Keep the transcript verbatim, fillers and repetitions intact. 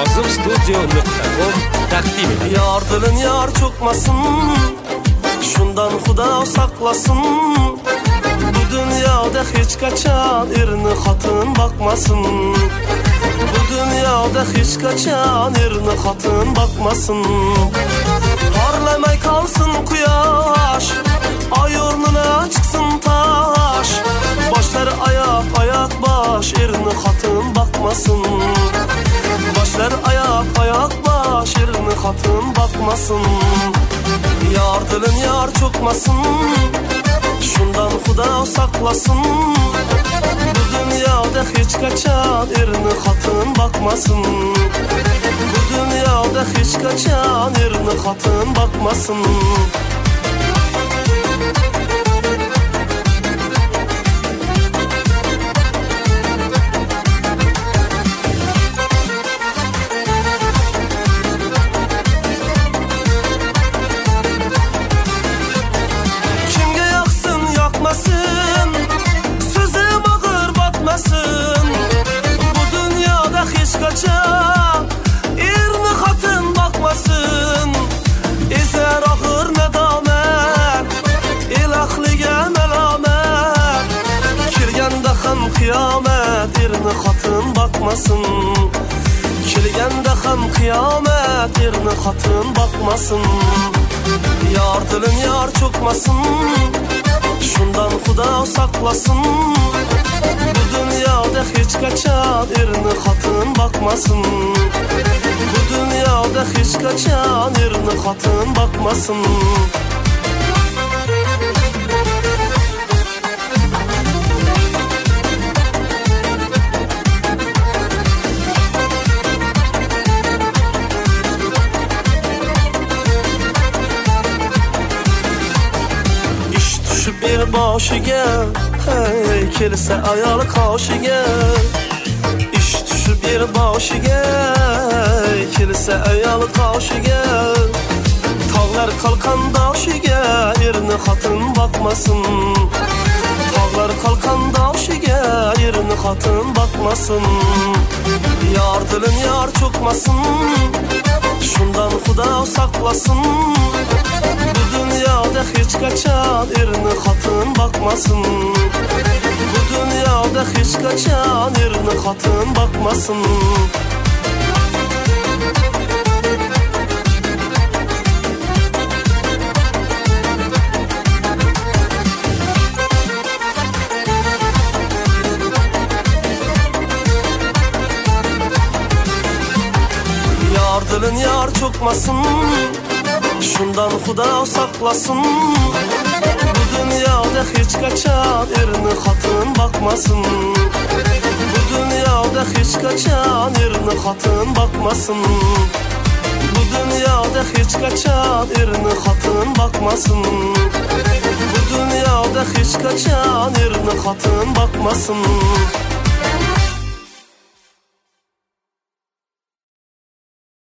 Kazım Studio nokta com takdim ediyor. Yar dilin yar çokmasın, şundan Xuda saklasın. Bu dünyada hiç kaçan erini hatın bakmasın. Bu dünyada hiç kaçan erini hatın bakmasın. Parlamay kalsın kuyaş, ay ornuna çıksın taş. Başlar ayak ayak baş, erini hatın bakmasın. Başlar ayak ayak baş, erini hatın bakmasın. Yar dilin yar çokmasın, şundan Xuda saklasın. Bu dünyada hiç kaçan erini hatın bakmasın. Bu dünyada hiç kaçan erini hatın bakmasın. Kıyamet erini hatın bakmasın. Kelgende ham kıyamet erini hatın bakmasın. Yar dilin yar çokmasın, şundan Xuda saklasın. Bu dünyada hiç kaçan erini hatın bakmasın. Bu dünyada hiç kaçan erini hatın bakmasın. Bir başıga, hey, kelsa ayol qoshiga. Ish tushib bir boshiga, hey, kelsa ayol qoshiga. Tog'lar qalqan doshiga, erini xotin boqmasin. Tog'lar qalqan doshiga, erini xotin boqmasin. Yar dilin yar cho'kmasin, shundan Xudo saqlasin. Bu dünyada hiç kaçan erini hatın bakmasın. Bu dünyada hiç kaçan erini hatın bakmasın. Yar dilin yar çokmasın, şundan Xuda saklasın. Bu dünyada hiç kaçan erini hatın bakmasın. Bu dünyada hiç kaçan erini hatın bakmasın. Bu dünyada hiç kaçan erini hatın bakmasın. Bu dünyada hiç kaçan erini hatın bakmasın.